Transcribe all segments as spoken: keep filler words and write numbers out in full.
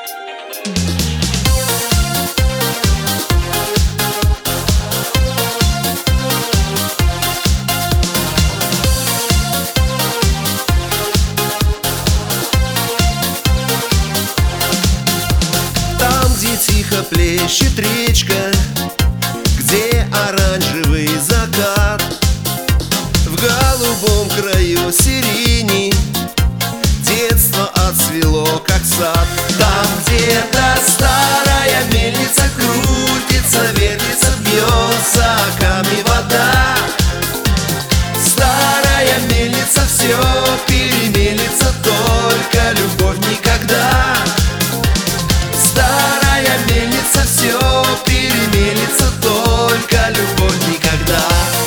Там, где тихо плещет речка, где оранжевый закат, в голубом краю сирени детство отцвело, как сад. Там где-то старая мельница крутится, вертится, бьется о камни вода. Старая мельница все перемелится, только любовь никогда. Старая мельница все перемелится, только любовь никогда.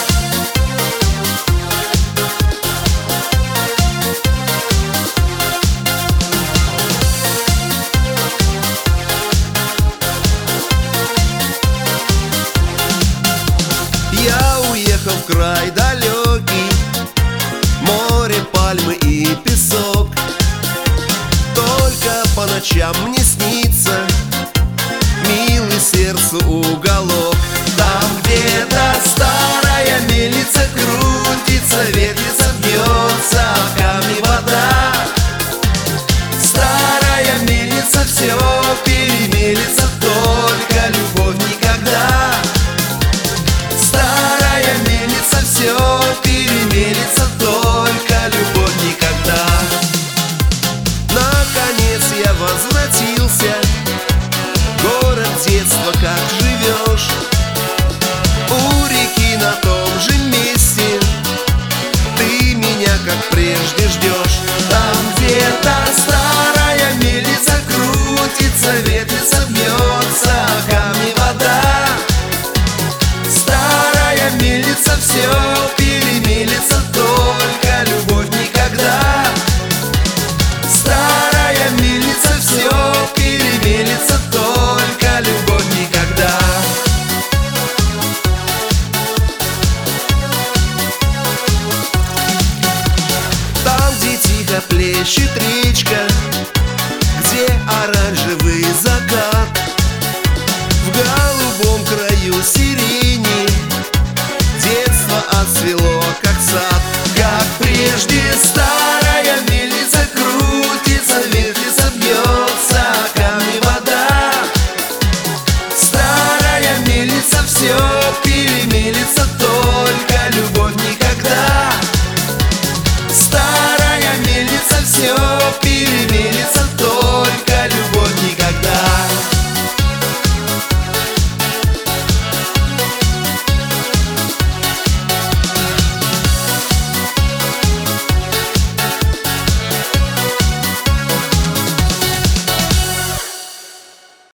Я уехал в край далекий, море, пальмы и песок. Только по ночам мне снится милый сердцу уголок.